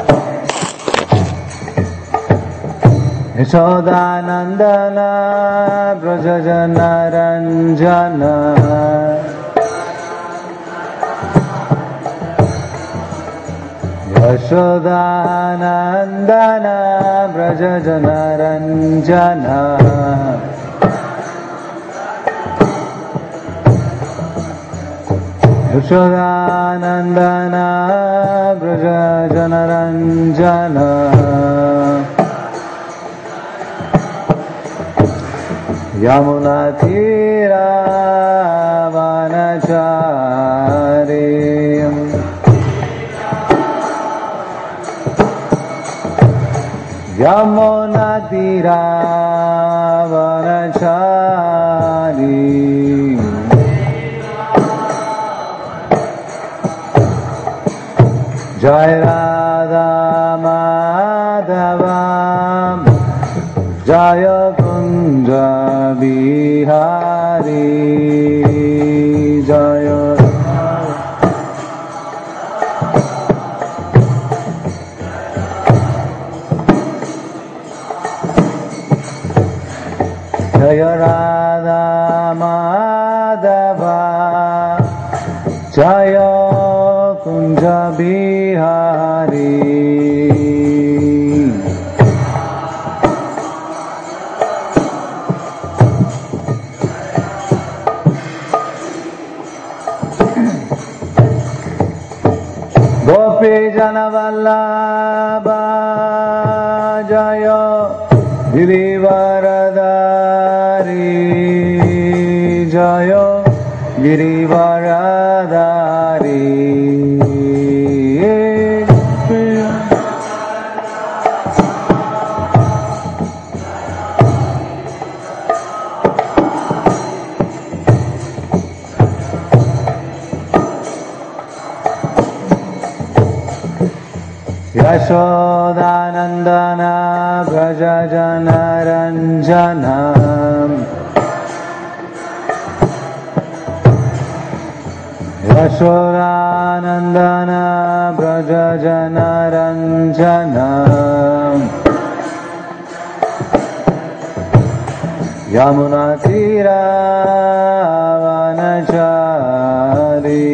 Yashodanandana Brajajana Ranjana Yashodanandana Brajajana Ranjana Yashodanandana Brajajana Ranjana Yamuna Tira Vanachari Yamuna Tira Vanachari Jai Radha Madhava Jaya Kunja Bihari Jaya Jaya Radha Madhava Jaya Kunja Bihari Gopi Janavallabha Jaya Girivaradari Jaya Girivaradari Yashodanandana Brajajana Ranjana Yashodanandana Brajajana Ranjana Yamuna Tira Vanachari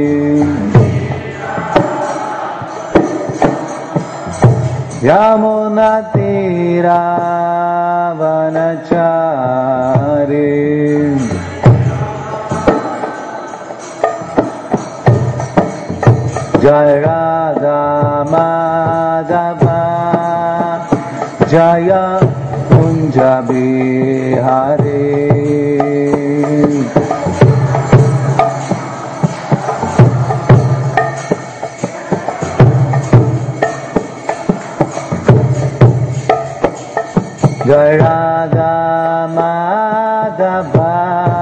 Yamuna Tira Vanachari Jai Radha Madhava Jaya Kunja Bihari Jai Radha Madhava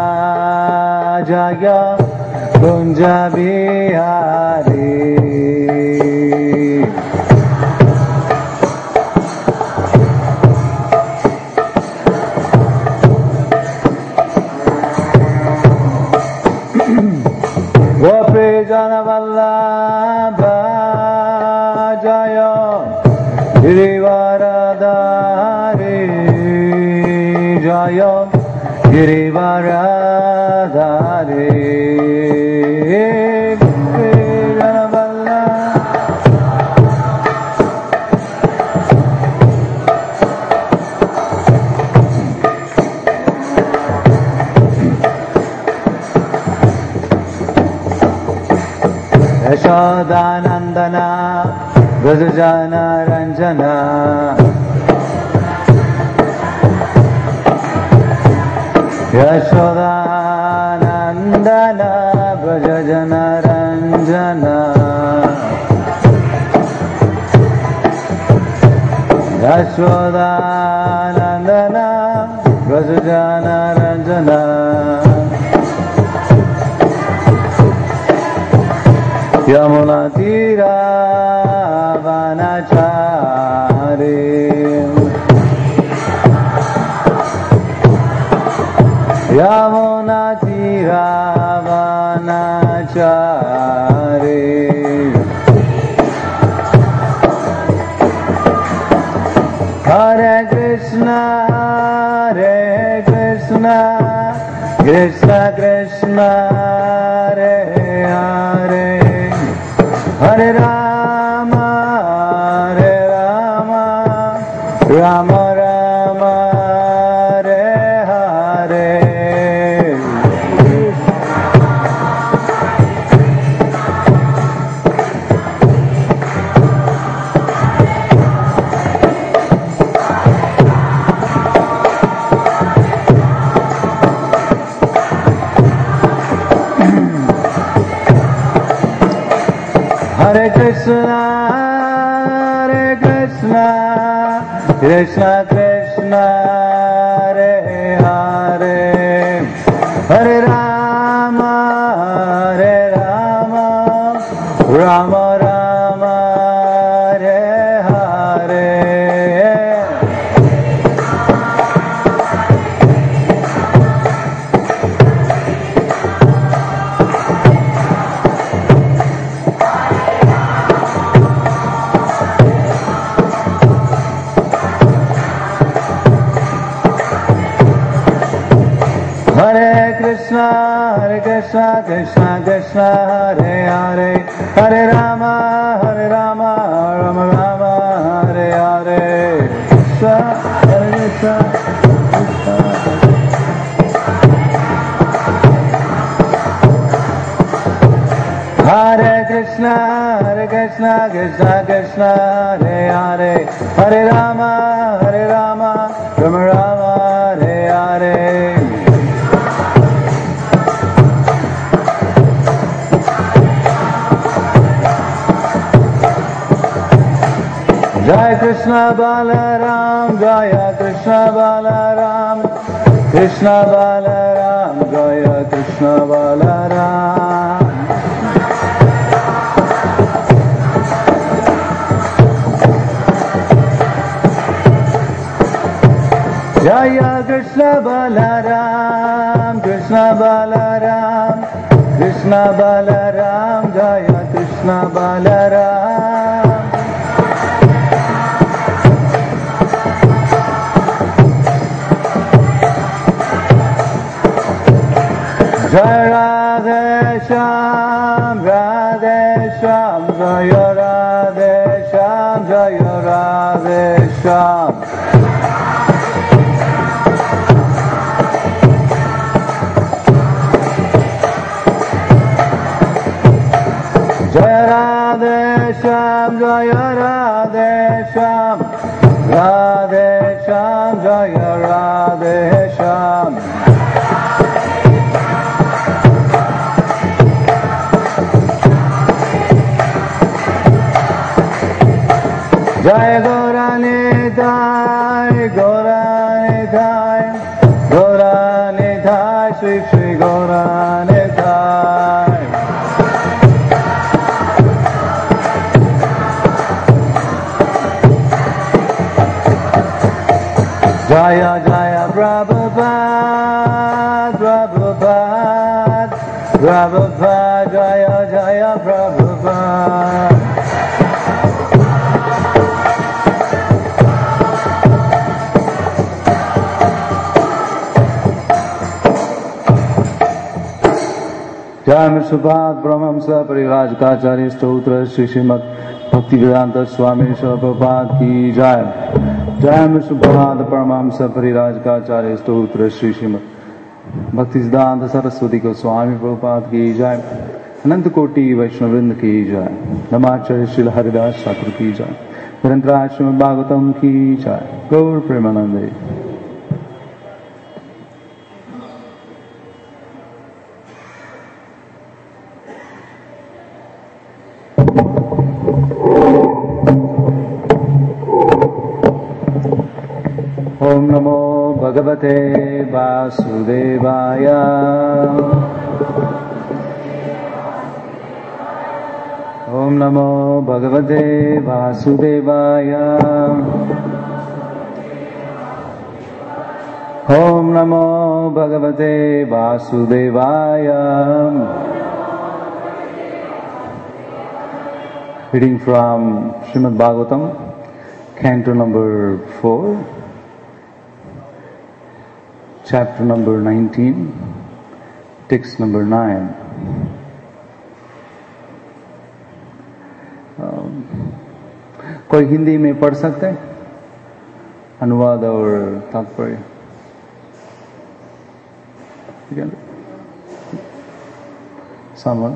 Jaya Kunja Bihari Gopi Janavallabha Jaya Girivaradari Jaya Girivaradari Yashodanandana Brajajana Ranjana Yashodanandana Brajajana Ranjana Yashodanandana Brajajana Ranjana Yamuna Tira Vanachari Yamuna Tira Vanachari Hare Krishna, Krishna Krishna, Hare Hare, Hare Rama, Rama Rama, Hare Hare. Hare Krishna, Krishna Krishna, Hare Hare, Hare Rama, Rama Rama, Hare Hare. Krishna Krishna, Hare Hare, Hare Rama, Rama Rama, Hare Hare. Hare Krishna, Hare Krishna, Krishna Krishna, Hare Hare, Hare Rama, Rama Rama, Hare Hare. Jai Krishna Balaram, Jaya Krishna Balaram, Krishna Balaram, Jaya Krishna Balaram. Jaya Krishna Balaram, Krishna Balaram, Krishna Balaram, Jaya Krishna Balaram. Jai Radhe Shyam, Radhe Shyam, Jaya Radhe Shyam, Jaya Radhe Shyam. Jaya Radhe Shyam, Jaya Radhe Shyam, Radhe Shyam, Jaya Radhe Shyam. Jai Gauranitai, Gauranitai, Gauranitai, Shri Shri Gauranitai. Jaya Jaya Prabhupada, Prabhupada, Prabhupada, Jaya Jaya Prabhupada. Jai Mishubhat Brahmamsa Parivajkacharya Stotra Shri Srimad Bhaktivedanta Swami Prabhupada Ki Jai. Jai Mishubhat Brahmamsa Parivajkacharya Stotra Shri Srimad Bhaktivedanta Saraswati Goswami Prabhupada Ki Jai. Ananta Koti Vaishnavrind Ki Jai. Namacharya Srila Haridas Thakur Ki Jai. Nirantaraya Srimad Bhagavatam Ki Jai. Gaur Premanande. Om Namo Bhagavate Vasudevaya. Om Namo Bhagavate Vasudevaya. Om Namo Bhagavate Vasudevaya. Reading from Srimad Bhagavatam, Canto number 4, chapter number 19, text number 9. कोई हिंदी में पढ़ सकते हैं अनुवाद और तात्पर्य? Someone?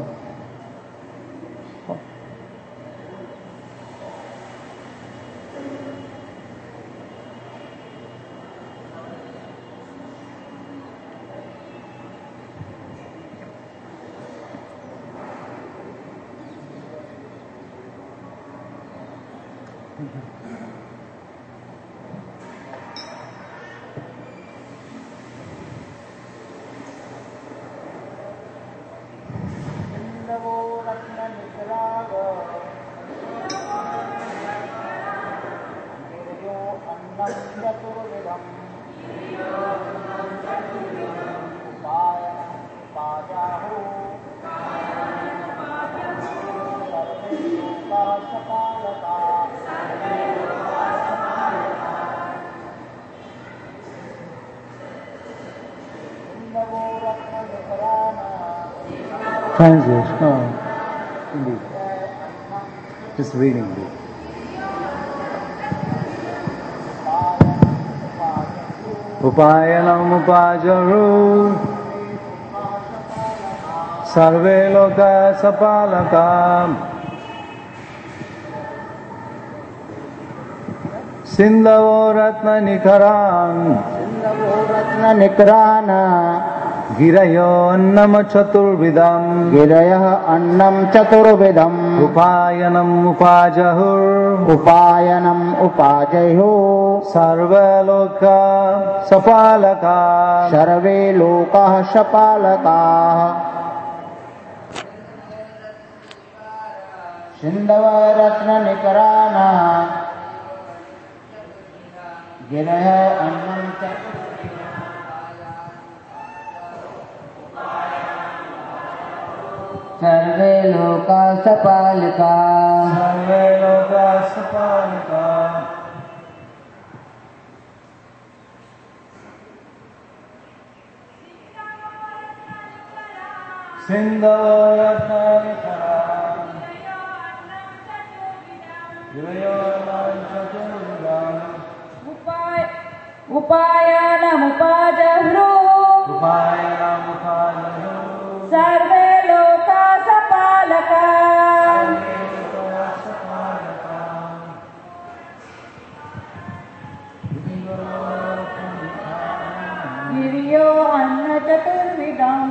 Translation? No. Indeed. Just reading it. Upayanam upajaru sarve loka sapalakam sindavo ratna nikarana गिरयो अन्नम चतुर्विधम उपायनम उपाजहुर सर्वे लोका सपालका सिंधव रत्न निकराना गिरयो अन्नम सर्वे लोका सपालका सिंधव रत्न उपायनम उपाजहुर सर्वे लोका सपालका गिरियो अन्न चतुर्विधम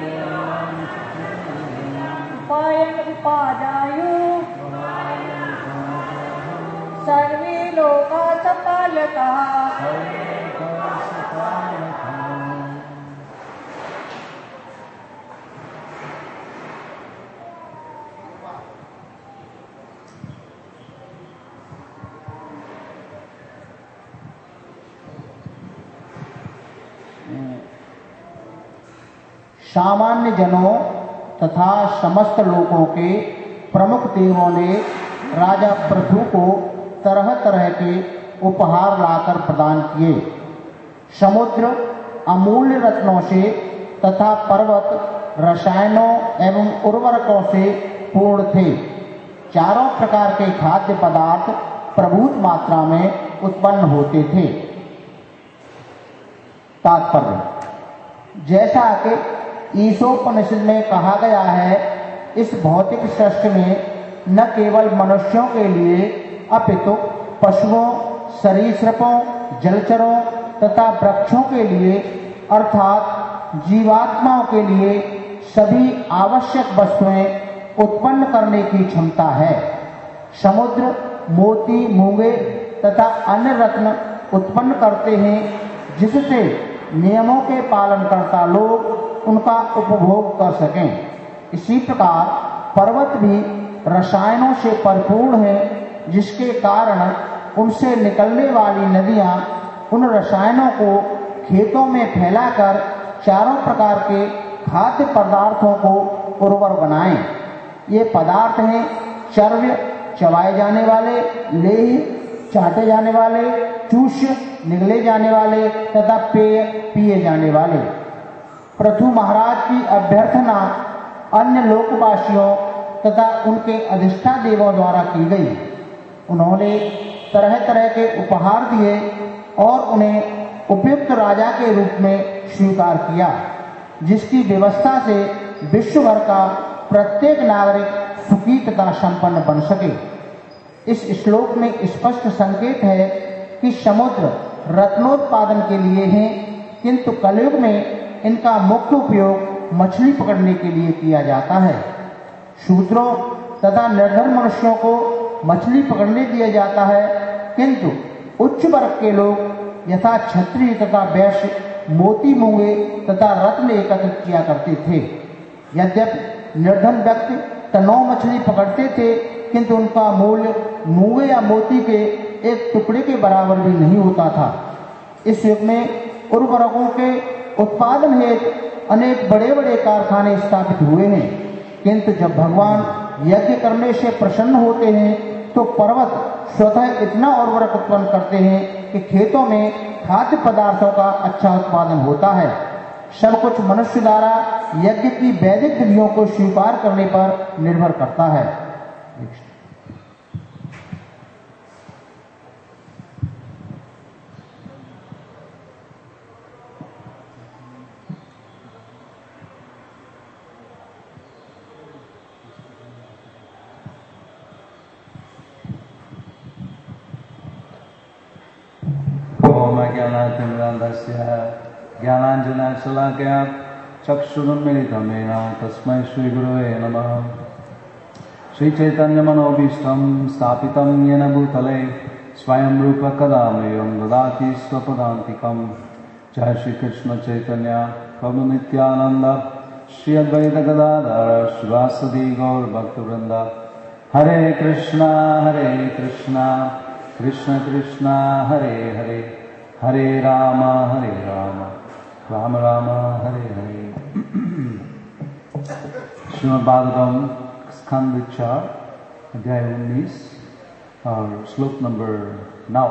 उपायन उपाजायु सर्वे लोका सपालका सामान्य जनों तथा समस्त लोगों के प्रमुख देवों ने राजा पृथु को तरह तरह के उपहार लाकर प्रदान किए। समुद्र अमूल्य रत्नों से तथा पर्वत रसायनों एवं उर्वरकों से पूर्ण थे। चारों प्रकार के खाद्य पदार्थ प्रभुत मात्रा में उत्पन्न होते थे। तात्पर्य: जैसा कि ईशोपनिषद में कहा गया है, इस भौतिक सृष्टि में न केवल मनुष्यों के लिए अपितु पशुओं, सरीसृपों, जलचरों तथा वृक्षों के लिए अर्थात जीवात्माओं के लिए सभी आवश्यक वस्तुएं उत्पन्न करने की क्षमता है। समुद्र मोती, मूंगे तथा अन्य रत्न उत्पन्न करते हैं, जिससे नियमों के पालनकर्ता लोग उनका उपभोग कर सकें। इसी प्रकार पर्वत भी रसायनों से परिपूर्ण है, जिसके कारण उनसे निकलने वाली नदियां उन रसायनों को खेतों में फैलाकर चारों प्रकार के खाद्य पदार्थों को उर्वर बनाएं। ये पदार्थ हैं चर्व्य, चबाए जाने वाले, लेह, चाटे जाने वाले, चूष्य निगले जाने वाले तथा पेय पिए जाने वाले। पृथु महाराज की अभ्यर्थना अन्य लोकवासियों तथा उनके अधिष्ठा देवों द्वारा की गई। उन्होंने तरह तरह के उपहार दिए और उन्हें उपयुक्त राजा के रूप में स्वीकार किया, जिसकी व्यवस्था से विश्व भर का प्रत्येक नागरिक सुखी तथा संपन्न बन सके। इस श्लोक में स्पष्ट संकेत है कि समुद्र रत्नोत्पादन के लिए है, किंतु कलयुग में इनका मुख्य उपयोग मछली पकड़ने के लिए किया जाता है। शूद्रों तथा निर्धन मनुष्यों को मछली पकड़ने दिया जाता है, किंतु उच्च वर्ग के लोग यथा क्षत्रिय तथा वैश्य मोती मूंगे तथा रत्न एकत्रित किया करते थे। यद्यपि निर्धन व्यक्ति टनों मछली पकड़ते थे, किंतु उनका मूल्य मूंगे या मोती के एक टुकड़े के बराबर भी नहीं होता था। इस युग में उर्वरकों के उत्पादन हेतु अनेक बड़े बड़े कारखाने स्थापित हुए हैं, किंतु जब भगवान यज्ञ करने से प्रसन्न होते हैं तो पर्वत स्वतः इतना उर्वरक उत्पन्न करते हैं कि खेतों में खाद्य पदार्थों का अच्छा उत्पादन होता है। सब कुछ मनुष्य द्वारा यज्ञ की वैदिक विधियों को स्वीकार करने पर निर्भर करता है। ज्ञानाञ्जनशलाकया चक्षुरुन्मीलितं तस्मै श्रीगुरवे नमः। श्रीचैतन्यमनोभीष्टं स्थापितं येन भूतले स्वयं रूप कदा मह्यं ददाति स्वपदान्तिकं। जय श्रीकृष्ण चैतन्य प्रभु नित्यानंद श्री अद्वैत गदाधर शिवासदि गौर भक्तवृंद। हरे कृष्णा कृष्ण कृष्ण हरे हरे, हरे राम राम राम हरे हरे। श्रीमद् भागवतम स्कंद 4 अध्याय 19 और श्लोक नंबर 9।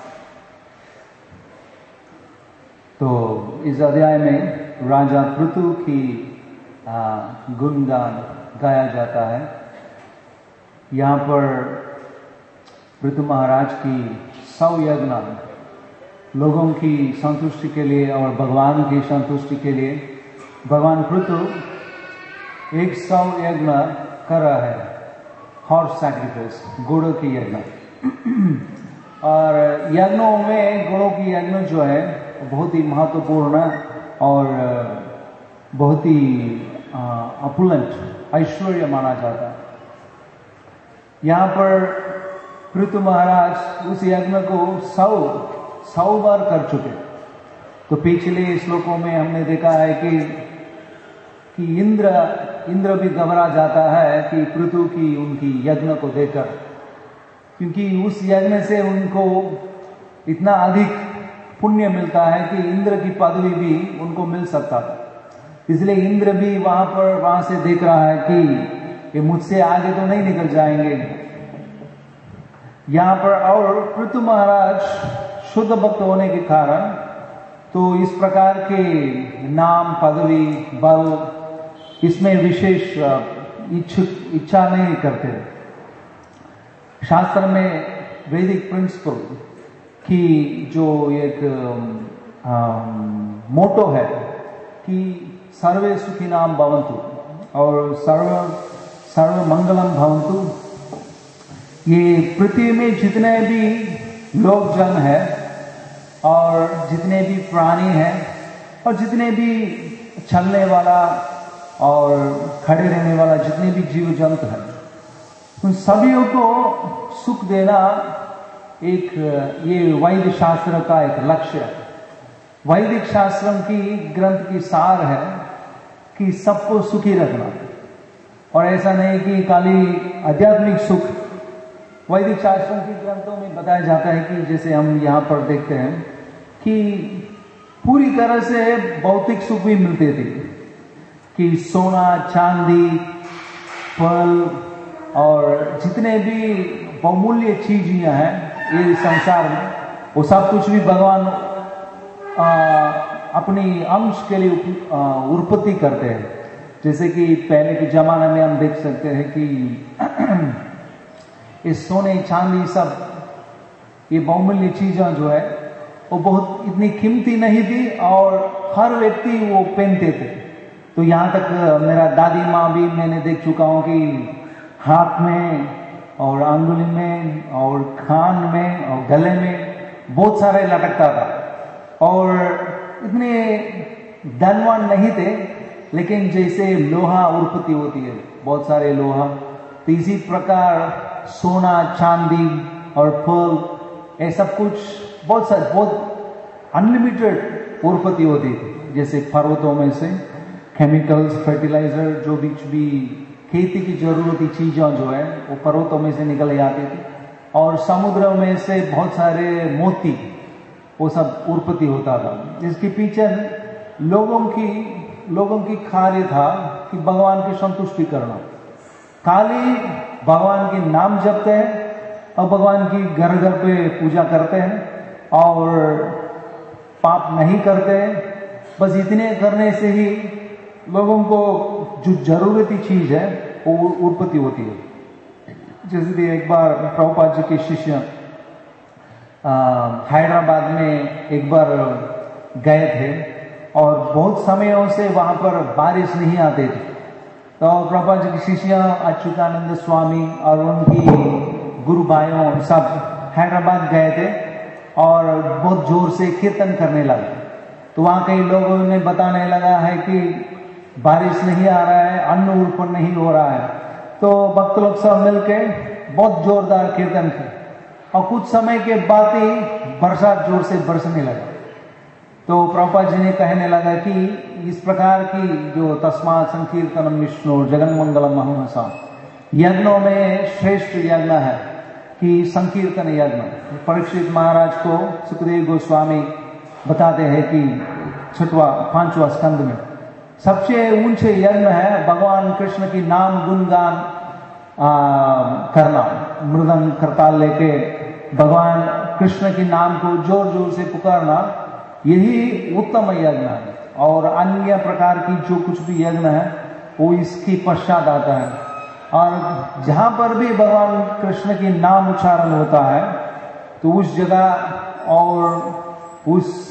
तो इस अध्याय में राजा पृथु की गुणगान गाया जाता है। यहाँ पर पृथु महाराज की 100 यज्ञ लोगों की संतुष्टि के लिए और भगवान की संतुष्टि के लिए भगवान पृथु 100 यज्ञ कर रहा है। हॉर्स सैक्रिफाइस, घोड़ों की यज्ञ। और यज्ञों में घोड़ों की यज्ञ जो है बहुत ही महत्वपूर्ण और बहुत ही अपुलेंट ऐश्वर्य माना जाता है। यहाँ पर पृथु महाराज उस यज्ञ को 100 बार कर चुके। तो पिछले श्लोकों में हमने देखा है कि इंद्र भी घबरा जाता है कि पृथु की उनकी यज्ञ को देखकर, क्योंकि उस यज्ञ से उनको इतना अधिक पुण्य मिलता है कि इंद्र की पदवी भी उनको मिल सकता था। इसलिए इंद्र भी वहां से देख रहा है कि ये मुझसे आगे तो नहीं निकल जाएंगे। यहाँ पर और पृथु महाराज शुद्ध भक्त होने के कारण तो इस प्रकार के नाम, पदवी, बल इसमें विशेष इच्छा नहीं करते। शास्त्र में वैदिक प्रिंसिपल की जो एक मोटो है कि सर्वे सुखिनाम भवन्तु और सर्व मंगलम भवन्तु। ये पृथ्वी में जितने भी लोग जन है और जितने भी प्राणी हैं और जितने भी चलने वाला और खड़े रहने वाला जितने भी जीव जंतु हैं, उन सभी को सुख देना एक ये वैदिक शास्त्र का एक लक्ष्य है। वैदिक शास्त्र की ग्रंथ की सार है कि सबको सुखी रखना, और ऐसा नहीं कि खाली आध्यात्मिक सुख। वैदिक शास्त्रों की ग्रंथों में बताया जाता है कि जैसे हम यहाँ पर देखते हैं कि पूरी तरह से भौतिक सुख भी मिलते थे, कि सोना, चांदी, फल और जितने भी बहुमूल्य चीजें हैं ये संसार में, वो सब कुछ भी भगवान अपनी अंश के लिए उत्पत्ति करते हैं। जैसे कि पहले के जमाने में हम देख सकते हैं कि इस सोने चांदी सब ये बहुमूल्य चीजें जो है वो बहुत इतनी कीमती नहीं थी और हर व्यक्ति वो पहनते थे। तो यहाँ तक मेरा दादी माँ भी मैंने देख चुका हूँ कि हाथ में और अंगुली में और कान में और गले में बहुत सारे लटकता था और इतने धनवान नहीं थे, लेकिन जैसे लोहा उत्पत्ति होती है बहुत सारे लोहा, तो इसी प्रकार सोना चांदी और फल ये सब कुछ बहुत अनलिमिटेड उत्पत्ति होती थी। जैसे पर्वतों में से केमिकल्स फर्टिलाइजर जो भी खेती की जरूरती चीजें जो है वो पर्वतों में से निकल आती थी और समुद्र में से बहुत सारे मोती वो सब उत्पत्ति होता था। इसके पीछे लोगों की कार्य था कि भगवान की संतुष्टि करना। खाली भगवान के नाम जपते हैं और भगवान की घर घर पे पूजा करते हैं और पाप नहीं करते हैं। बस इतने करने से ही लोगों को जो जरूरती चीज है वो उत्पत्ति होती है। जैसे कि एक बार प्रभुपाद जी के शिष्य हैदराबाद में एक बार गए थे और बहुत समयों से वहां पर बारिश नहीं आते थे। तो प्रभुपाद जी के शिष्य अच्युतानंद स्वामी और उनकी गुरु भाइयों सब हैदराबाद गए थे और बहुत जोर से कीर्तन करने लगे। तो वहां कई लोगों ने बताने लगा है कि बारिश नहीं आ रहा है, अन्न उत्पन्न नहीं हो रहा है। तो भक्त लोग सब मिलकर बहुत जोरदार कीर्तन किए और कुछ समय के बाद ही बरसात जोर से बरसने लगा। तो प्रभुपाद जी ने कहने लगा कि इस प्रकार की जो तस्मात् संकीर्तनम विष्णु जगन मंगलम महसा यज्ञों में श्रेष्ठ यज्ञ है कि संकीर्तन यज्ञ। परीक्षित महाराज को सुखदेव गोस्वामी बताते हैं कि 5वां स्कंद में सबसे ऊंचे यज्ञ है भगवान कृष्ण की नाम गुणगान करना। मृदंग करताल लेके भगवान कृष्ण के नाम को जोर जोर से पुकारना, यही उत्तम यज्ञ है। और अन्य प्रकार की जो कुछ भी यज्ञ है वो इसकी पश्चात आता है। और जहां पर भी भगवान कृष्ण की नाम उच्चारण होता है तो उस जगह और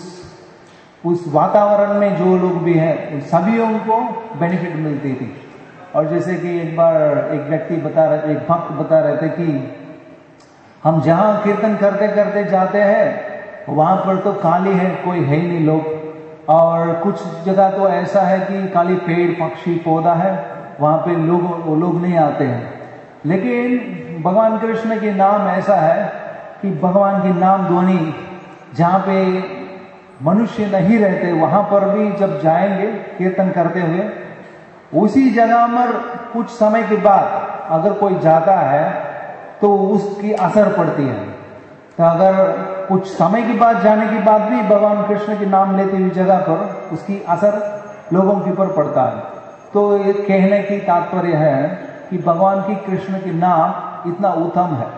उस वातावरण में जो लोग भी हैं सभी को बेनिफिट मिलती थी। और जैसे कि एक बार एक व्यक्ति एक भक्त बता रहे थे कि हम जहां कीर्तन करते करते जाते हैं वहां पर तो खाली है, कोई है ही नहीं लोग। और कुछ जगह तो ऐसा है कि खाली पेड़ पक्षी पौधा है, वहां पे लोग नहीं आते हैं। लेकिन भगवान कृष्ण के नाम ऐसा है कि भगवान की नाम ध्वनि जहां पे मनुष्य नहीं रहते वहां पर भी जब जाएंगे कीर्तन करते हुए, उसी जगह पर कुछ समय के बाद अगर कोई जाता है तो उसकी असर पड़ती है। तो अगर कुछ समय के बाद जाने के बाद भी भगवान कृष्ण के नाम लेते हुए जगह पर उसकी असर लोगों के ऊपर पड़ता है। तो ये कहने की तात्पर्य है कि भगवान की कृष्ण के नाम इतना उत्तम है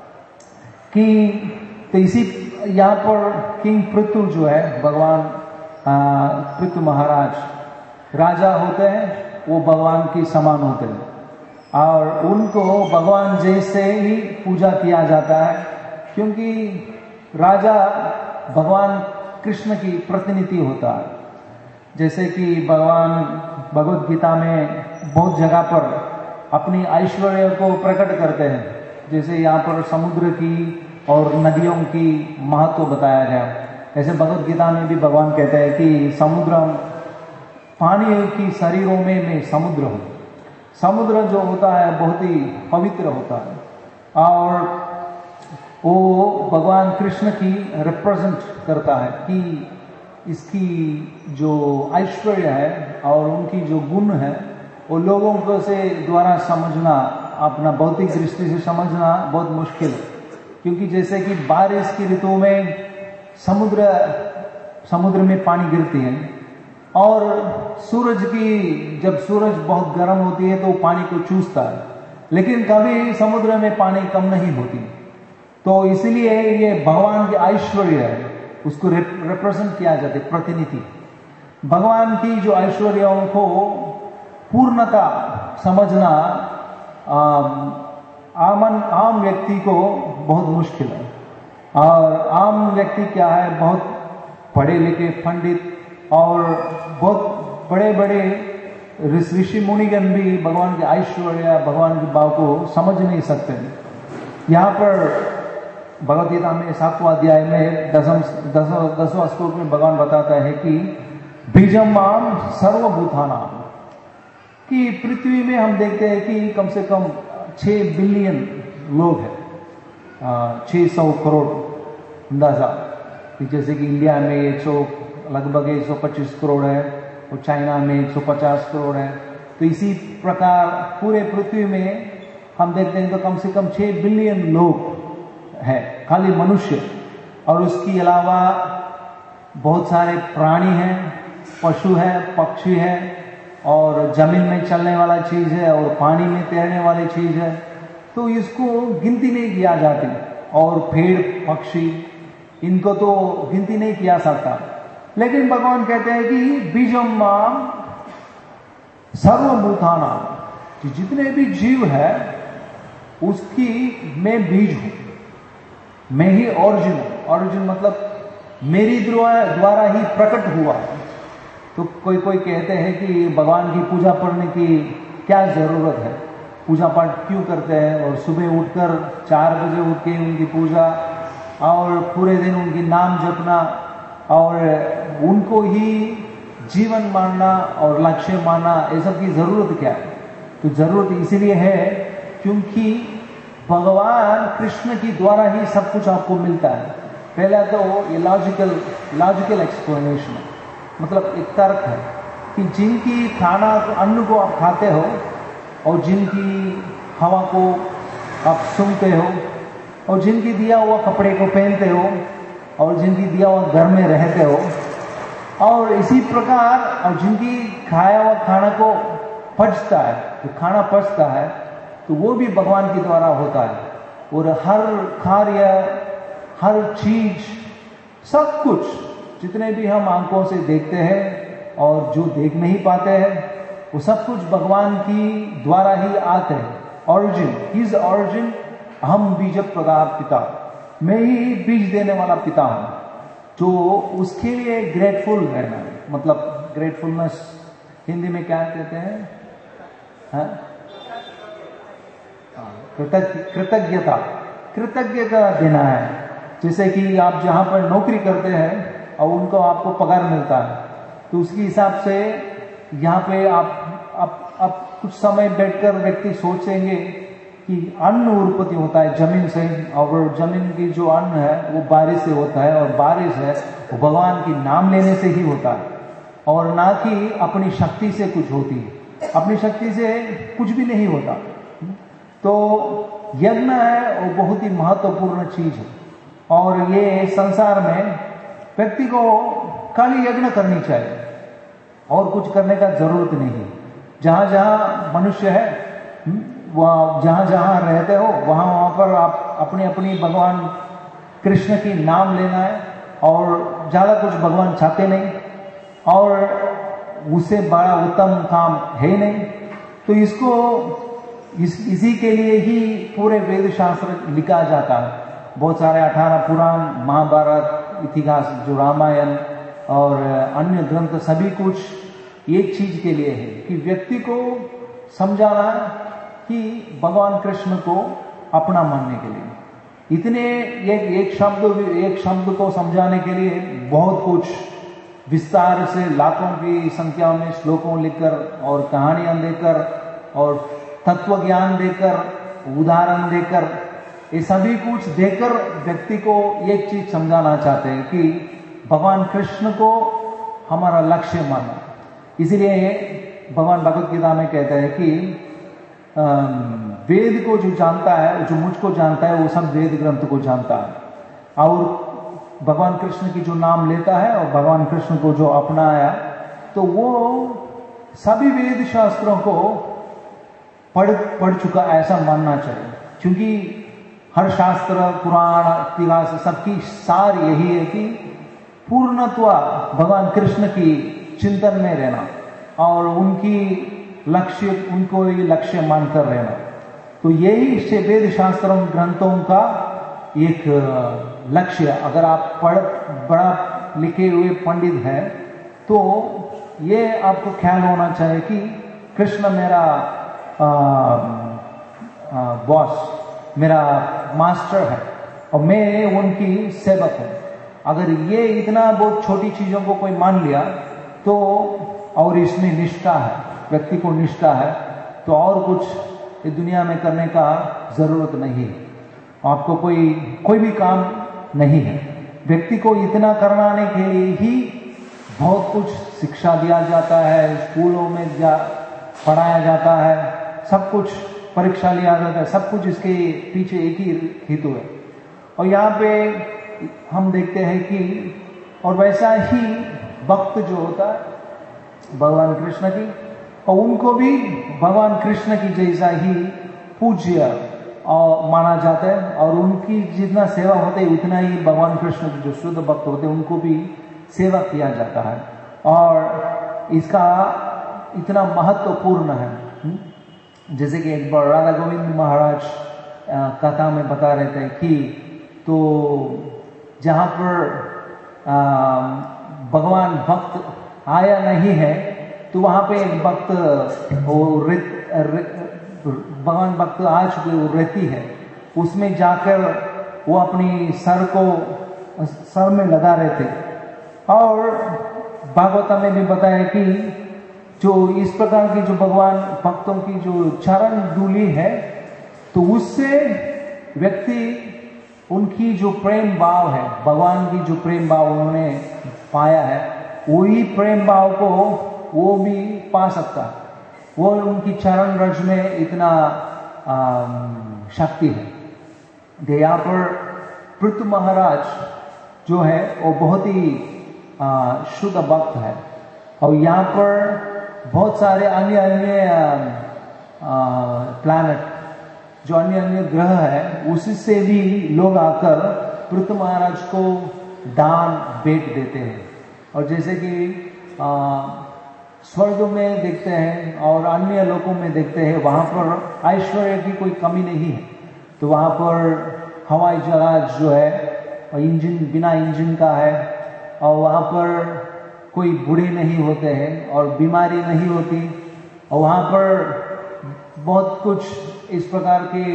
कि तो इसी यहाँ पर किंग पृथु जो है भगवान पृथु महाराज राजा होते हैं, वो भगवान की समान होते हैं और उनको भगवान जैसे ही पूजा किया जाता है, क्योंकि राजा भगवान कृष्ण की प्रतिनिधि होता है। जैसे कि भगवान भगवत गीता में बहुत जगह पर अपनी ऐश्वर्य को प्रकट करते हैं। जैसे यहाँ पर समुद्र की और नदियों की महत्व बताया गया। ऐसे भगवत गीता में भी भगवान कहते हैं कि समुद्र पानी की शरीरों में मैं समुद्र हूँ। समुद्र जो होता है बहुत ही पवित्र होता है और वो भगवान कृष्ण की रिप्रेजेंट करता है कि इसकी जो ऐश्वर्य है और उनकी जो गुण है वो लोगों को से द्वारा समझना, अपना भौतिक दृष्टि से समझना बहुत मुश्किल है। क्योंकि जैसे कि बारिश की ऋतु में समुद्र में पानी गिरती है और जब सूरज बहुत गर्म होती है तो पानी को चूसता है, लेकिन कभी समुद्र में पानी कम नहीं होती। तो इसलिए ये भगवान के ऐश्वर्य है, उसको रिप्रेजेंट किया जाता है, प्रतिनिधि। भगवान की जो ऐश्वर्यों को पूर्णता समझना आम व्यक्ति को बहुत मुश्किल है। और आम व्यक्ति क्या है, बहुत पढ़े लिखे पंडित और बहुत बड़े बड़े ऋषि मुनिगण भी भगवान के ऐश्वर्य, भगवान के भाव को समझ नहीं सकते। यहाँ पर भगवद गीता में 7वां अध्याय में 10वां श्लोक में भगवान बताता है कि बीजम माम सर्वभूतानाम, कि पृथ्वी में हम देखते हैं कि कम से कम 6 बिलियन लोग हैं, 600 करोड़ अंदाजा। जैसे कि इंडिया में लगभग 125 करोड़ है और चाइना में 150 करोड़ है। तो इसी प्रकार पूरे पृथ्वी में हम देखते हैं तो कम से कम 6 बिलियन लोग हैं, खाली मनुष्य। और उसके अलावा बहुत सारे प्राणी हैं, पशु है, पक्षी है, और जमीन में चलने वाला चीज है, और पानी में तैरने वाली चीज है। तो इसको गिनती नहीं किया जाती। और पेड़ पक्षी, इनको तो गिनती नहीं किया सकता। लेकिन भगवान कहते हैं कि बीजम माम सर्वभूतानाम, जितने भी जीव है उसकी मैं बीज हूं, मैं ही ओरिजिन हूं। ओरिजिन मतलब मेरी द्वारा ही प्रकट हुआ। तो कोई कहते हैं कि भगवान की पूजा पढ़ने की क्या जरूरत है, पूजा पाठ क्यों करते हैं, और सुबह उठकर 4 बजे उठ के उनकी पूजा और पूरे दिन उनकी नाम जपना और उनको ही जीवन मानना और लक्ष्य मानना, ये सब की जरूरत क्या है? तो जरूरत इसलिए है क्योंकि भगवान कृष्ण की द्वारा ही सब कुछ आपको मिलता है। पहला तो ये लॉजिकल एक्सप्लेनेशन है, मतलब एक तर्क है कि जिनकी खाना अन्न को आप खाते हो और जिनकी हवा को आप सूंघते हो और जिनकी दिया हुआ कपड़े को पहनते हो और जिनकी दिया हुआ घर में रहते हो, और इसी प्रकार और जिनकी खाया हुआ खाना को पचता है, जो खाना पचता है तो वो भी भगवान के द्वारा होता है। और हर कार्य, हर चीज, सब कुछ जितने भी हम आंखों से देखते हैं और जो देख नहीं पाते हैं, वो सब कुछ भगवान की द्वारा ही आते हैं। ऑरिजिन, हिज ऑरिजिन, हम बीज प्रदार पिता, मैं ही बीज देने वाला पिता हूं। तो उसके लिए ग्रेटफुल रहना, मतलब ग्रेटफुलनेस हिंदी में क्या कहते हैं, कृतज्ञता देना है। जैसे कि आप जहां पर नौकरी करते हैं और उनको आपको पगार मिलता है, तो उसके हिसाब से यहाँ पे आप कुछ समय बैठकर व्यक्ति सोचेंगे कि अन्न उत्पत्ति होता है जमीन से, और जमीन की जो अन्न है वो बारिश से होता है, और बारिश है वो भगवान की नाम लेने से ही होता है, और ना कि अपनी शक्ति से कुछ होती है। अपनी शक्ति से कुछ भी नहीं होता। तो यज्ञ है वो बहुत ही महत्वपूर्ण चीज है, और ये संसार में व्यक्ति को खाली यज्ञ करनी चाहिए और कुछ करने का जरूरत नहीं है। जहां जहां मनुष्य है, वह जहां जहां रहते हो वहां पर आप अपनी अपनी भगवान कृष्ण की नाम लेना है, और ज्यादा कुछ भगवान चाहते नहीं, और उससे बड़ा उत्तम काम है नहीं। तो इसको इसी के लिए ही पूरे वेद शास्त्र लिखा जाता है। बहुत सारे 18 पुराण, महाभारत, इतिहास, जो रामायण और अन्य ग्रंथ, सभी कुछ एक चीज के लिए है कि व्यक्ति को समझाना कि भगवान कृष्ण को अपना मानने के लिए। इतने एक शब्द को समझाने के लिए बहुत कुछ विस्तार से लाखों की संख्या में श्लोकों लिखकर और कहानियां देकर और तत्व ज्ञान देकर, उदाहरण देकर, ये सभी कुछ देकर व्यक्ति को एक चीज समझाना चाहते हैं कि भगवान कृष्ण को हमारा लक्ष्य मानना। इसीलिए भगवान भगवद गीता में कहते हैं कि वेद को जो जानता है, जो मुझको जानता है, वो सब वेद ग्रंथ को जानता है। और भगवान कृष्ण की जो नाम लेता है और भगवान कृष्ण को जो अपनाया, तो वो सभी वेद शास्त्रों को पढ़ चुका ऐसा मानना चाहिए। क्योंकि हर शास्त्र, पुराण, इतिहास सबकी सार यही है कि पूर्णत्व भगवान कृष्ण की चिंतन में रहना और उनकी लक्ष्य, उनको ही लक्ष्य मानकर रहना। तो यही वेद शास्त्रों ग्रंथों का एक लक्ष्य। अगर आप बड़ा लिखे हुए पंडित है तो ये आपको ख्याल होना चाहिए कि कृष्ण मेरा बॉस, मेरा मास्टर है और मैं उनकी सेवक हूं। अगर ये इतना बहुत छोटी चीजों को कोई मान लिया तो, और इसमें निष्ठा है, व्यक्ति को निष्ठा है, तो और कुछ इस दुनिया में करने का जरूरत नहीं है। आपको कोई भी काम नहीं है। व्यक्ति को इतना करवाने के लिए ही बहुत कुछ शिक्षा दिया जाता है, स्कूलों में पढ़ाया जाता है, सब कुछ परीक्षा लिया जाता है, सब कुछ इसके पीछे एक ही हेतु है। और यहाँ पे हम देखते हैं कि और वैसा ही भक्त जो होता है भगवान कृष्ण की, और उनको भी भगवान कृष्ण की जैसा ही पूज्य और माना जाता है, और उनकी जितना सेवा होते है उतना ही भगवान कृष्ण की जो शुद्ध भक्त होते हैं उनको भी सेवा किया जाता है। और इसका इतना महत्वपूर्ण है। जैसे कि एक बार राधा गोविंद महाराज कथा में बता रहे थे कि तो जहां पर भगवान भक्त आया नहीं है तो वहां पे एक भक्त भगवान भक्त आ चुके वो रहती है, उसमें जाकर वो अपनी सर में लगा रहे थे। और भागवतम में भी बताया कि जो इस प्रकार की जो भगवान भक्तों की जो चरण धूलि है तो उससे व्यक्ति उनकी जो प्रेम भाव है, भगवान की जो प्रेम भाव उन्होंने पाया है, वही प्रेम भाव को वो भी पा सकता है। वो उनकी चरण रज में इतना शक्ति है। यहाँ पर पृथु महाराज जो है वो बहुत ही शुद्ध भक्त है, और यहाँ पर बहुत सारे अन्य प्लैनेट जो अन्य ग्रह है उससे भी लोग आकर पृथु महाराज को दान भेंट देते हैं। और जैसे कि स्वर्ग में देखते हैं और अन्य लोकों में देखते हैं, वहां पर ऐश्वर्य की कोई कमी नहीं है। तो वहां पर हवाई जहाज जो है इंजन बिना इंजन का है, और वहां पर कोई बूढ़े नहीं होते हैं और बीमारी नहीं होती, और वहां पर बहुत कुछ इस प्रकार के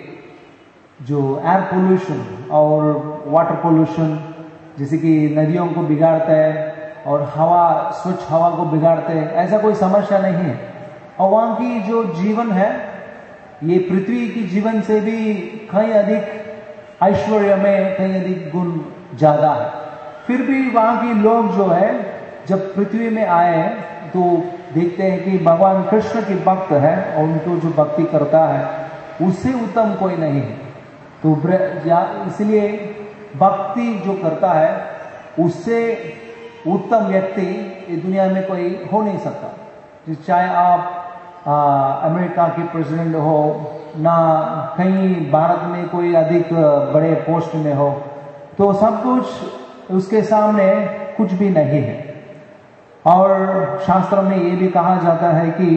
जो एयर पोल्यूशन और वाटर पोल्यूशन जैसे कि नदियों को बिगाड़ता है और हवा, स्वच्छ हवा को बिगाड़ते हैं, ऐसा कोई समस्या नहीं है। और वहां की जो जीवन है ये पृथ्वी की जीवन से भी कहीं अधिक ऐश्वर्य में, कहीं अधिक गुण ज्यादा है। फिर भी वहां के लोग जो है जब पृथ्वी में आए तो देखते हैं कि भगवान कृष्ण की भक्त है और उनको जो भक्ति करता है उससे उत्तम कोई नहीं है। तो इसलिए भक्ति जो करता है उससे उत्तम व्यक्ति इस दुनिया में कोई हो नहीं सकता। चाहे आप अमेरिका के प्रेसिडेंट हो, ना कहीं भारत में कोई अधिक बड़े पोस्ट में हो, तो सब कुछ उसके सामने कुछ भी नहीं है। और शास्त्र में ये भी कहा जाता है कि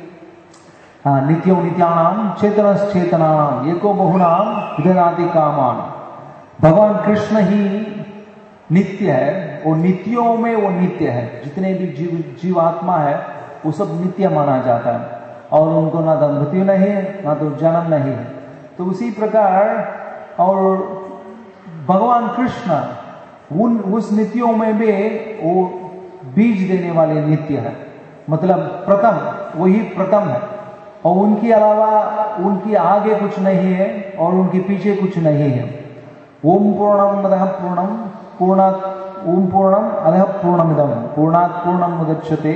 नित्यो नित्यानाम चेतनस चेतनानाम एको बहुनाम विदधाति कामान। भगवान कृष्ण ही नित्य है, वो नित्यों में वो नित्य है। जितने भी जीवात्मा है वो सब नित्य माना जाता है, और उनको ना तो मृत्यु नहीं है ना तो जन्म नहीं है। तो उसी प्रकार और भगवान कृष्ण उस नित्यों में भी वो बीज देने वाले नित्य है, मतलब प्रथम, वही प्रथम है, और उनके अलावा उनकी आगे कुछ नहीं है और उनके पीछे कुछ नहीं है। ओम पूर्णम अधः पूर्णम पूर्णात् ओम पूर्णम अधः पूर्णमिदं पूर्णात् पूर्णम मुदच्यते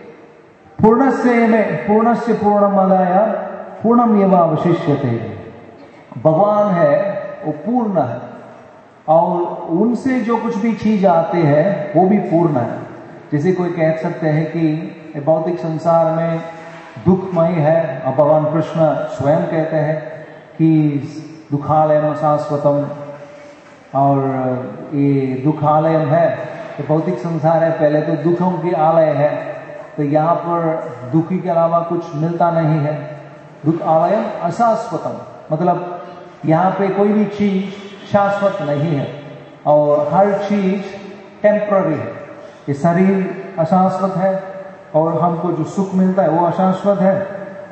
पूर्णस्य पूर्णमादाय पूर्णमेवावशिष्यते। भगवान है वो पूर्ण है, और उनसे जो कुछ भी चीज आते हैं वो भी पूर्ण है। जैसे कोई कह सकते हैं कि भौतिक संसार में दुखमय है, और भगवान कृष्ण स्वयं कहते हैं कि दुखालयम शाश्वतम, और ये दुखालयम है तो भौतिक संसार है, पहले तो दुखों की आलय है, तो यहाँ पर दुखी के अलावा कुछ मिलता नहीं है। दुख आलयम अशाश्वतम, मतलब यहाँ पे कोई भी चीज शाश्वत नहीं है और हर चीज टेम्पररी है। ये शरीर अशाश्वत है और हमको जो सुख मिलता है वो अशाश्वत है,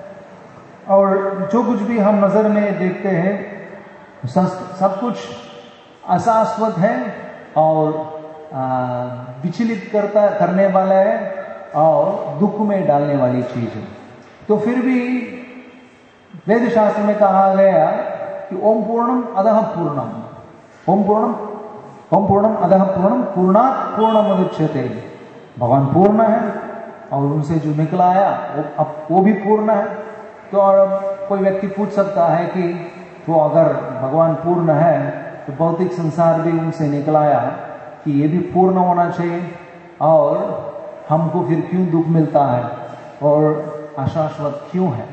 और जो कुछ भी हम नजर में देखते हैं सब कुछ अशाश्वत है और विचलित करने वाला है और दुख में डालने वाली चीज है। तो फिर भी वेद शास्त्र में कहा गया कि ओम पूर्णम अधः पूर्णम, ओम पूर्णम अधः पूर्णम, पूर्णात् पूर्णमुदच्यते। भगवान पूर्ण है और उनसे जो निकला आया वो भी पूर्ण है। तो और कोई व्यक्ति पूछ सकता है कि तो अगर भगवान पूर्ण है तो भौतिक संसार भी उनसे निकला आया कि ये भी पूर्ण होना चाहिए, और हमको फिर क्यों दुख मिलता है और अशाश्वत क्यों है।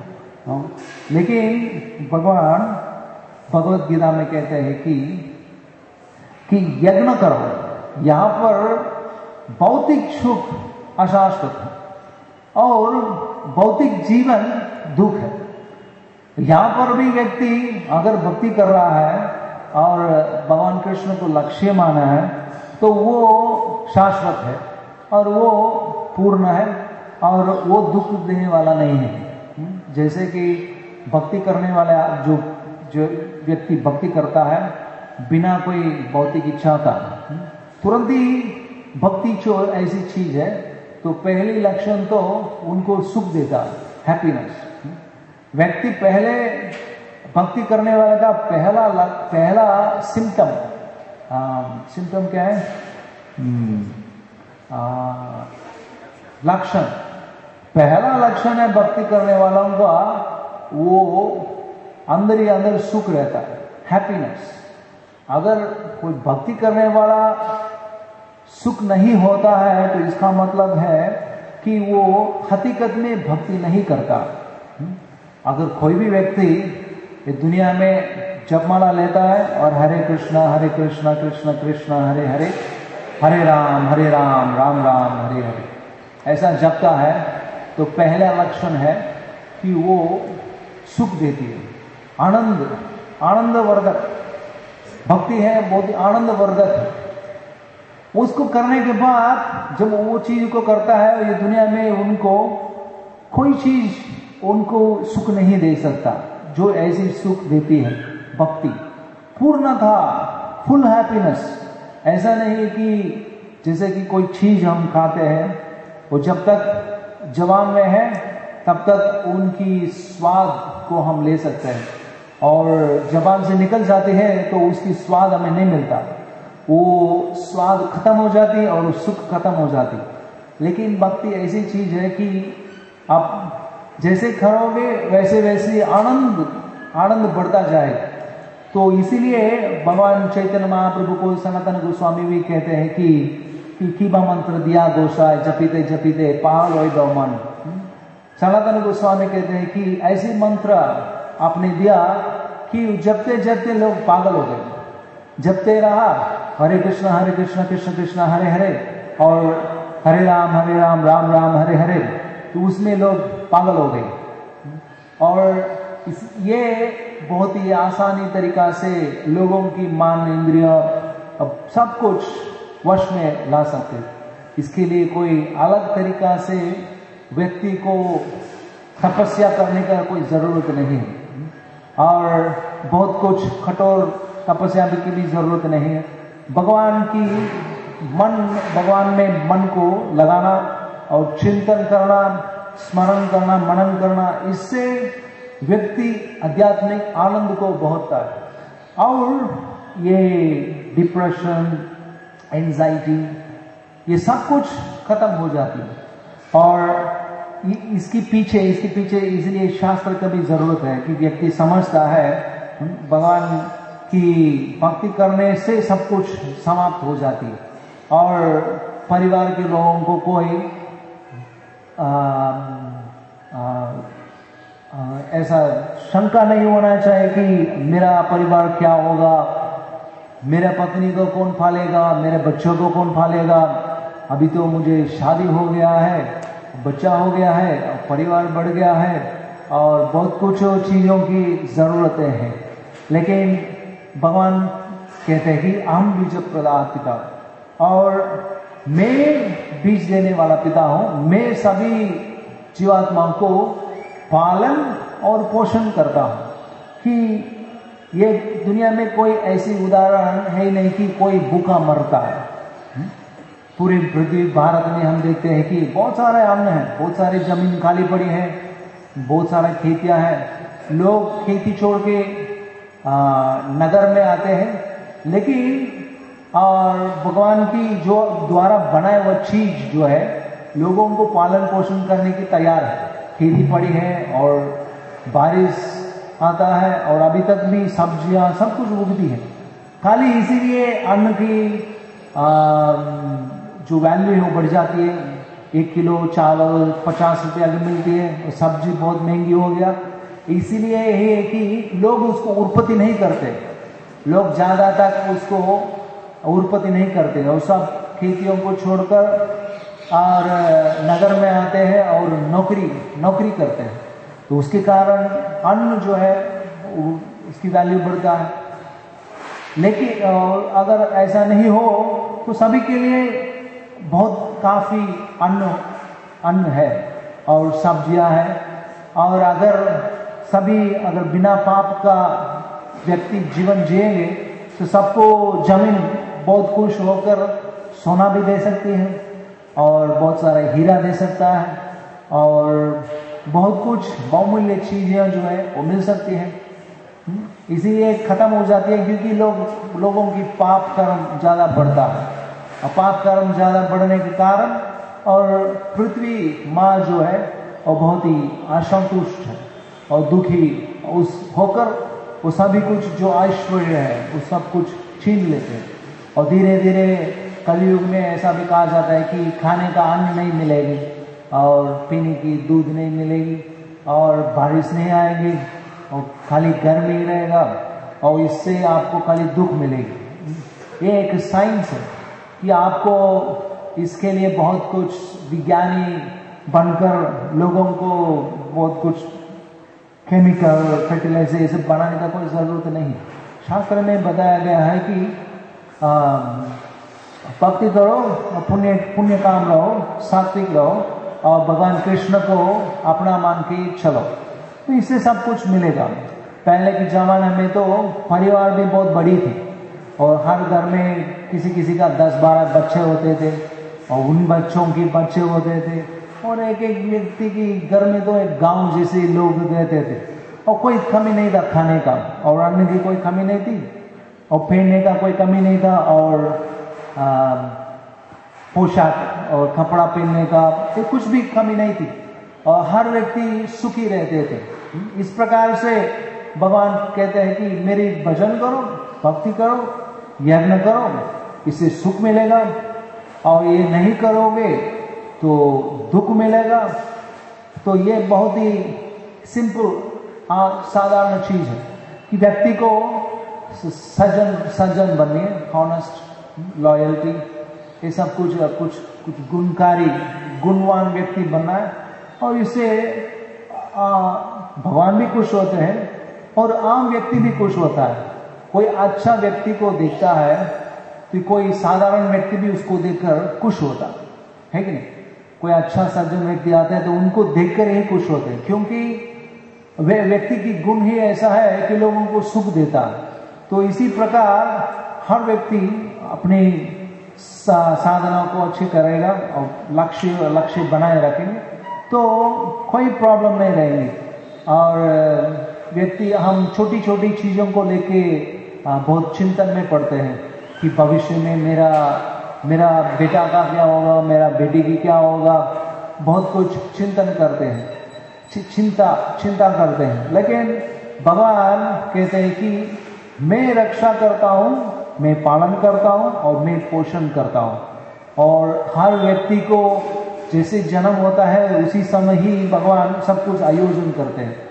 लेकिन भगवान भगवत गीता में कहते हैं कि यज्ञ करो। यहाँ पर भौतिक सुख अशाश्वत है और भौतिक जीवन दुख है। यहाँ पर भी व्यक्ति अगर भक्ति कर रहा है और भगवान कृष्ण को लक्ष्य माना है तो वो शाश्वत है और वो पूर्ण है और वो दुख देने वाला नहीं है। जैसे कि भक्ति करने वाला जो व्यक्ति भक्ति करता है बिना कोई भौतिक इच्छा का, तुरंत ही भक्ति जो ऐसी चीज है तो पहली लक्षण तो उनको सुख देता है, हैप्पीनेस। व्यक्ति पहले भक्ति करने वाले का पहला सिम्टम क्या है, लक्षण, पहला लक्षण है भक्ति करने वालों का वो अंदर ही अंदर सुख रहता है, हैप्पीनेस। अगर कोई भक्ति करने वाला सुख नहीं होता है तो इसका मतलब है कि वो हकीकत में भक्ति नहीं करता। अगर कोई भी व्यक्ति इस दुनिया में जपमाला लेता है और हरे कृष्णा कृष्ण कृष्ण हरे हरे, हरे राम राम राम हरे हरे ऐसा जपता है तो पहला लक्षण है कि वो सुख देती है, आनंदवर्धक भक्ति है, बहुत आनंदवर्धक है। उसको करने के बाद जब वो चीज को करता है ये दुनिया में उनको कोई चीज उनको सुख नहीं दे सकता जो ऐसी सुख देती है भक्ति। पूर्ण था, फुल हैप्पीनेस। ऐसा नहीं है कि जैसे कि कोई चीज हम खाते हैं वो जब तक जवान में है तब तक उनकी स्वाद को हम ले सकते हैं और जबान से निकल जाते हैं तो उसकी स्वाद हमें नहीं मिलता, वो स्वाद खत्म हो जाती और सुख खत्म हो जाती। लेकिन भक्ति ऐसी चीज है कि आप जैसे करोगे वैसे वैसे आनंद बढ़ता जाए। तो इसीलिए भगवान चैतन्य महाप्रभु को सनातन गोस्वामी भी कहते हैं कि मंत्र दिया गोसाई जपीते जपीते पागल हो मन। सनातन गोस्वामी कहते हैं कि ऐसी मंत्र आपने दिया कि जपते जपते लोग पागल हो गए। जपते रहा हरे कृष्ण कृष्ण कृष्ण हरे हरे और हरे राम राम राम हरे हरे, तो उसमें लोग पागल हो गए। और ये बहुत ही आसानी तरीका से लोगों की मान इंद्रिय अब सब कुछ वश में ला सकते। इसके लिए कोई अलग तरीका से व्यक्ति को तपस्या करने का कोई जरूरत नहीं है और बहुत कुछ कठोर तपस्या की भी जरूरत नहीं है। भगवान में मन को लगाना और चिंतन करना, स्मरण करना, मनन करना, इससे व्यक्ति आध्यात्मिक आनंद को बहुत पाता है और ये डिप्रेशन, एंजाइटी, ये सब कुछ खत्म हो जाती है। और इसके पीछे इसलिए शास्त्र का भी जरूरत है कि व्यक्ति समझता है भगवान की भक्ति करने से सब कुछ समाप्त हो जाती है और परिवार के लोगों को कोई ऐसा शंका नहीं होना चाहिए कि मेरा परिवार क्या होगा, मेरे पत्नी को कौन पालेगा, मेरे बच्चों को कौन पालेगा। अभी तो मुझे शादी हो गया है, बच्चा हो गया है, परिवार बढ़ गया है और बहुत कुछ चीज़ों की ज़रूरतें हैं। लेकिन भगवान कहते हैं कि अहम बीज प्रदाता पिता, और मैं बीज देने वाला पिता हूँ। मैं सभी जीवात्माओं को पालन और पोषण करता हूँ। कि ये दुनिया में कोई ऐसी उदाहरण है नहीं कि कोई भूखा मरता है। पूरी पृथ्वी भारत में हम देखते हैं कि बहुत सारे अन्न है, बहुत सारी जमीन खाली पड़ी है, बहुत सारे खेतियां हैं। लोग खेती छोड़ के नगर में आते हैं, लेकिन और भगवान की जो द्वारा बनाए हुआ चीज जो है लोगों को पालन पोषण करने की तैयार है। खेती पड़ी है और बारिश आता है और अभी तक भी सब्जियां सब कुछ उगती है। खाली इसीलिए अन्न की जो वैल्यू है वो बढ़ जाती है। 1 किलो चावल 50 रुपया की मिलती है, सब्जी बहुत महंगी हो गया। इसीलिए ये है कि लोग उसको उत्पत्ति नहीं करते, लोग ज्यादा तक उसको उत्पत्ति नहीं करते और सब खेतियों को छोड़कर और नगर में आते हैं और नौकरी करते हैं। तो उसके कारण अन्न जो है उसकी वैल्यू बढ़ता है। लेकिन अगर ऐसा नहीं हो तो सभी के लिए बहुत काफी अन्न है और सब्जियां हैं। और अगर बिना पाप का व्यक्ति जीवन जिएंगे तो सबको जमीन बहुत खुश होकर सोना भी दे सकती है और बहुत सारा हीरा दे सकता है और बहुत कुछ बहुमूल्य चीजें जो है वो मिल सकती है। इसीलिए खत्म हो जाती है क्योंकि लोगों की पाप कर्म ज्यादा बढ़ता है और पाप कर्म ज्यादा बढ़ने के कारण और पृथ्वी माँ जो है वो बहुत ही असंतुष्ट है और दुखी होकर वो सभी कुछ जो ऐश्वर्य है वो सब कुछ छीन लेते हैं। और धीरे धीरे कलयुग में ऐसा भी कहा जाता है कि खाने का अन्न नहीं मिलेगी और पीने की दूध नहीं मिलेगी और बारिश नहीं आएगी और खाली गर्मी ही रहेगा और इससे आपको खाली दुख मिलेगी। ये एक साइंस है कि आपको इसके लिए बहुत कुछ विज्ञानी बनकर लोगों को बहुत कुछ केमिकल फर्टिलाइजर ये सब बनाने का कोई जरूरत नहीं। शास्त्र में बताया गया है कि भक्ति करो, पुण्य काम रहो, सात्विक रहो और भगवान कृष्ण को अपना मान के चलो, तो इससे सब कुछ मिलेगा। पहले के जमाने में तो परिवार भी बहुत बड़ी थी और हर घर में किसी का 10-12 बच्चे होते थे और उन बच्चों के बच्चे होते थे और एक व्यक्ति की घर में तो एक गांव जैसे लोग रहते थे और कोई कमी नहीं था खाने का और अन्न की कोई कमी नहीं थी और पहनने का कोई कमी नहीं था और पोशाक और कपड़ा पहनने का तो कुछ भी कमी नहीं थी और हर व्यक्ति सुखी रहते थे। इस प्रकार से भगवान कहते हैं कि मेरी भजन करो, भक्ति करो, यज्ञ करो, इससे सुख मिलेगा और ये नहीं करोगे तो दुख मिलेगा। तो ये बहुत ही सिंपल साधारण चीज है कि व्यक्ति को सज्जन बननी, ऑनेस्ट, लॉयल्टी, ये सब कुछ गुणकारी गुणवान व्यक्ति बनना है और इससे भगवान भी खुश होते हैं और आम व्यक्ति भी खुश होता है। कोई अच्छा व्यक्ति को देखता है तो कोई साधारण व्यक्ति भी उसको देखकर खुश होता है कि नहीं। कोई अच्छा सज्जन व्यक्ति आता है तो उनको देखकर ही खुश होते हैं क्योंकि वे व्यक्ति की गुण ही ऐसा है कि लोगों को सुख देता है। तो इसी प्रकार हर व्यक्ति अपनी साधना को अच्छी करेगा और लक्ष्य बनाए रखेंगे तो कोई प्रॉब्लम नहीं रहेगी। और व्यक्ति हम छोटी छोटी चीजों को लेके बहुत चिंतन में पड़ते हैं कि भविष्य में मेरा बेटा का क्या होगा, मेरा बेटी की क्या होगा, बहुत कुछ चिंतन करते हैं, चिंता करते हैं। लेकिन भगवान कहते हैं कि मैं रक्षा करता हूँ, मैं पालन करता हूँ और मैं पोषण करता हूँ। और हर व्यक्ति को जैसे जन्म होता है उसी समय ही भगवान सब कुछ आयोजन करते हैं।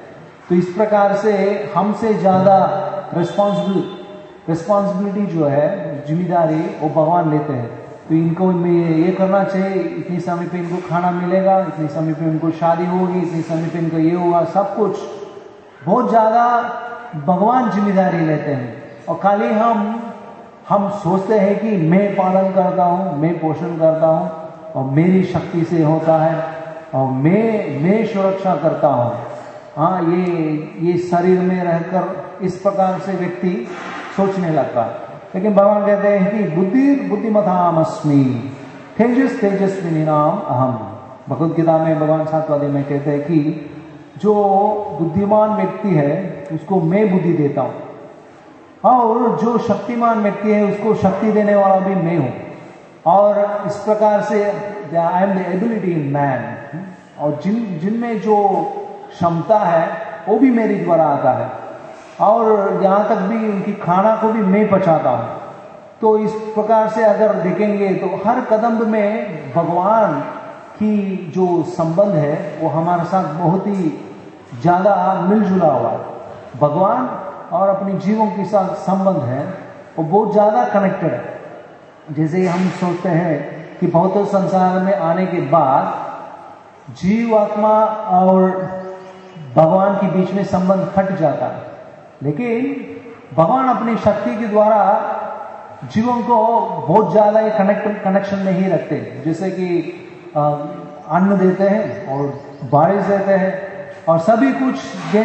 तो इस प्रकार से हमसे ज्यादा रिस्पॉन्सिबिलिटी जो है, जिम्मेदारी, वो भगवान लेते हैं। तो इनको ये करना चाहिए, इतनी समय पे इनको खाना मिलेगा, इतनी समय पे इनको शादी होगी, इतनी समय पे इनको ये होगा, सब कुछ बहुत ज्यादा भगवान जिम्मेदारी लेते हैं। और खाली हम सोचते हैं कि मैं पालन करता हूँ, मैं पोषण करता हूँ और मेरी शक्ति से होता है और मैं सुरक्षा करता हूँ। हाँ, ये शरीर में रहकर इस प्रकार से व्यक्ति सोचने लगता है। लेकिन भगवान कहते हैं कि बुद्धिमतामस्मि तेजस्विनी नाम अहम। भगवद गीता में भगवान 7वां अध्याय में कहते हैं कि जो बुद्धिमान व्यक्ति है उसको मैं बुद्धि देता हूँ, और जो शक्तिमान व्यक्ति है उसको शक्ति देने वाला भी मैं हूँ। और इस प्रकार से I am the ability in man, और जिनमें जो क्षमता है वो भी मेरे द्वारा आता है, और यहाँ तक भी उनकी खाना को भी मैं पचाता हूँ। तो इस प्रकार से अगर देखेंगे तो हर कदम में भगवान की जो संबंध है वो हमारे साथ बहुत ही ज्यादा मिलजुला हुआ है। भगवान और अपनी जीवों के साथ संबंध है वो बहुत ज्यादा कनेक्टेड है। जैसे हम सोचते हैं कि भौतिक संसार में आने के बाद जीवात्मा और भगवान के बीच में संबंध हट जाता है, लेकिन भगवान अपनी शक्ति के द्वारा जीवों को बहुत ज्यादा कनेक्शन नहीं रखते। जैसे कि अन्न देते हैं और बारिश देते हैं और सभी कुछ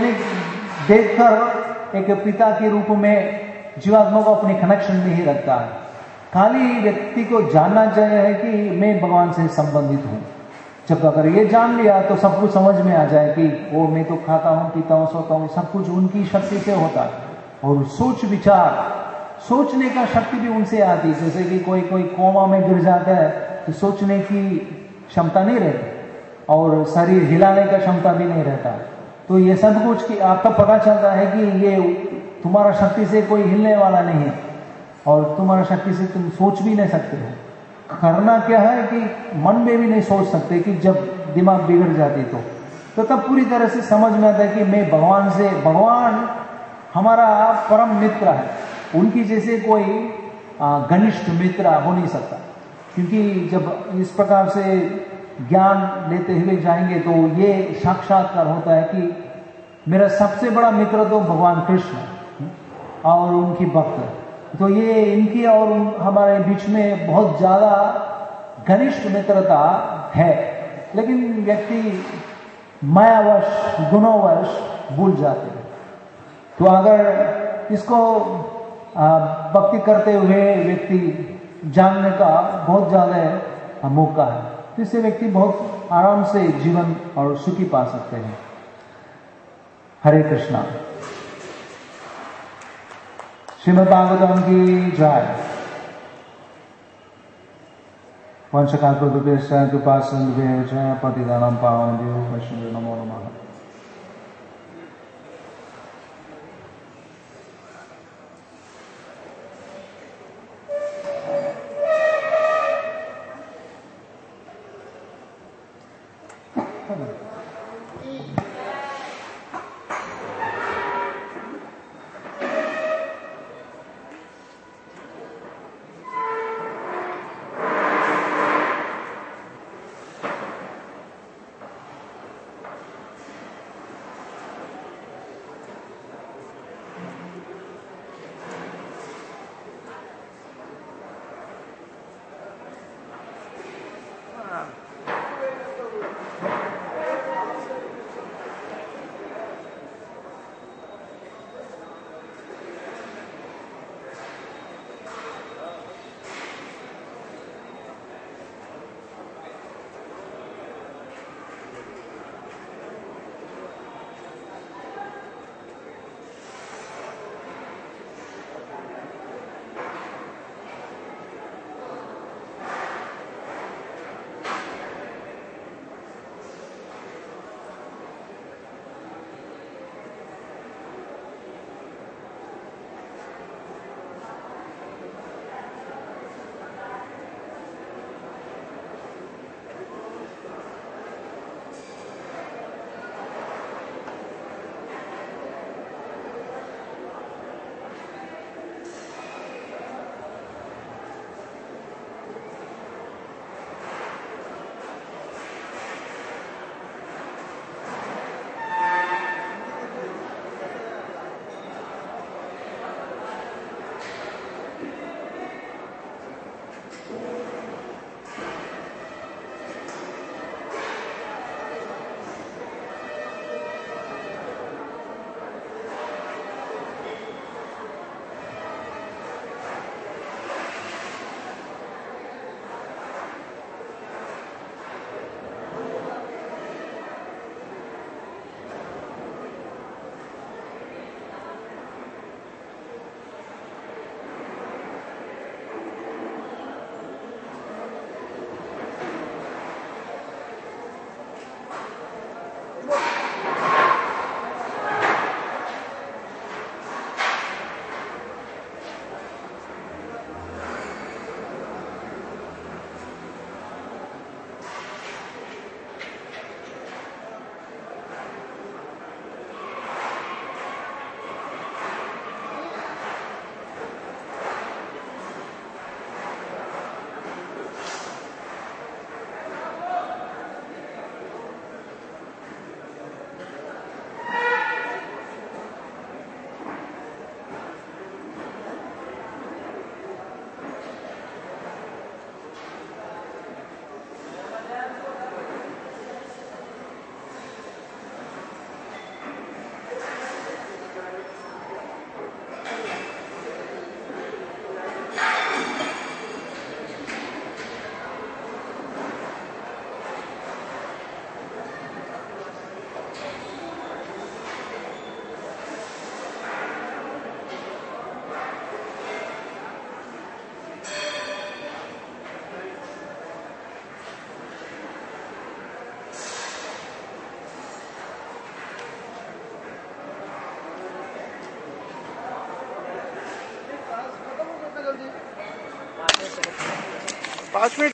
देखकर एक पिता के रूप में जीवात्मा को अपनी कनेक्शन नहीं रखता है। खाली व्यक्ति को जानना चाहिए कि मैं भगवान से संबंधित हूँ। जब अगर ये जान लिया तो सब कुछ समझ में आ जाए कि वो मैं तो खाता हूँ, पीता हूँ, सोता हूँ, सब कुछ उनकी शक्ति से होता है। और सोच विचार, सोचने का शक्ति भी उनसे आती है। जैसे कि कोई कोमा में गिर जाता है तो सोचने की क्षमता नहीं रहती और शरीर हिलाने का क्षमता भी नहीं रहता। तो ये सब कुछ कि आपका पता चलता है कि ये तुम्हारा शक्ति से कोई हिलने वाला नहीं है और तुम्हारा शक्ति से तुम सोच भी नहीं सकते हो। करना क्या है कि मन में भी नहीं सोच सकते कि जब दिमाग बिगड़ जाती तो तब पूरी तरह से समझ में आता है कि मैं भगवान हमारा परम मित्र है। उनकी जैसे कोई घनिष्ठ मित्र हो नहीं सकता, क्योंकि जब इस प्रकार से ज्ञान लेते हुए जाएंगे तो ये साक्षात्कार होता है कि मेरा सबसे बड़ा मित्र तो भगवान कृष्ण और उनकी भक्त। तो ये इनकी और हमारे बीच में बहुत ज्यादा घनिष्ठ मित्रता है, लेकिन व्यक्ति मायावश, गुणोवश भूल जाते हैं। तो अगर इसको भक्ति करते हुए व्यक्ति जानने का बहुत ज्यादा मौका है, तो इससे व्यक्ति बहुत आराम से जीवन और सुखी पा सकते हैं। हरे कृष्णा। श्रीमद् भागवतम की जय। वंशकाल्पतरुभ्यश्च कृपासिन्धुभ्यश्च पतितानां पावनेभ्यो वैष्णवेभ्यो नमो नमः। 5 मिनट